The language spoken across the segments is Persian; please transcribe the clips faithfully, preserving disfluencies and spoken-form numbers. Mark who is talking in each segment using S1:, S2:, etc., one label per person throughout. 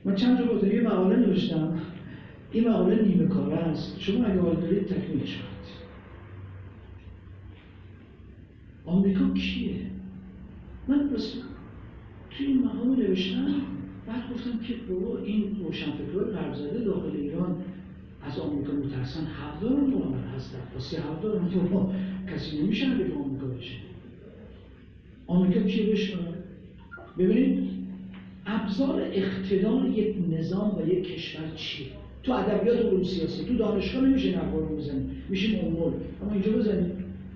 S1: من چند تا گفتم یه مقاله نوشتم، این مقاله نیمه کاره است، شما اگه حال دارید تکمیلش کنید. آمریکا کیه؟ من بس توی این مقاله نوشتم، بعد گفتم که بابا این روشنفکرهای غرب‌زده داخل ایران از آمریکا میترسن، حق دارن تو من هستن، واسه حق دارن تو کسی نمیشه اگه تو آمریکا بشه. آمریکا کیه بشنن؟ ببینید ابزار اقتدار یک نظام و یک کشور چیه؟ تو ادبیات علوم سیاسی، تو دانشگاه نمیشه این حرفا رو بزنید، میشیم امور، اما اینجا بزنید.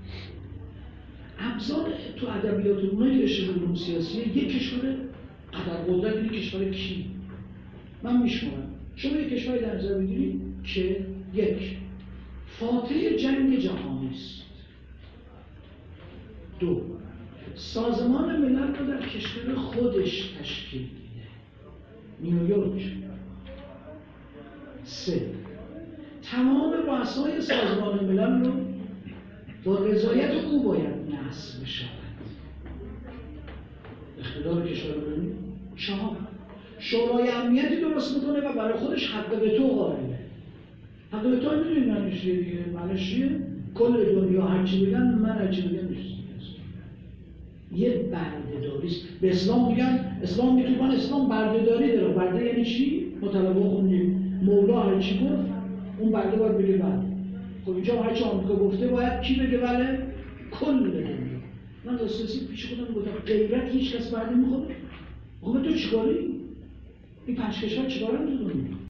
S1: ابزار تو ادبیات اونایی که رشته علوم سیاسی یک کشور قدر قدرت، یک کشور کی؟ من میشمارم. شما یک کشوری در نظر بگیرید که یک فاتح جنگ جهانی است. دو سازمان ملل رو در کشور خودش تشکیل میده، نیویورک. سه تمام رؤسای سازمان ملل رو با رضایت او باید نصب شود. اقتدار کشور رو ببینید. چهار شورای امنیتی درست میکنه و برای خودش حق وتو قائله. حق وتو میدونید معنیش چیه دیگه؟ معنیش چیه؟ کل دنیا هر چی بگن من هر چی بگم نیست. یه برده‌داری است. به اسلام میگن اسلام میگه من اسلام برده‌داری داره. برده یعنی چی؟ مطلبه خوندیم. مولا هر چی گفت اون برده باید بگه بله. خب اینجا هر چی آمریکا گفته باید کی بگه بله؟ کل دنیا. من داستانی پیش خودم گفتم غیرت هیچ کس برده میخوره. خب تو چیکاری؟ این پنج کشور چیکارن تو دنیا؟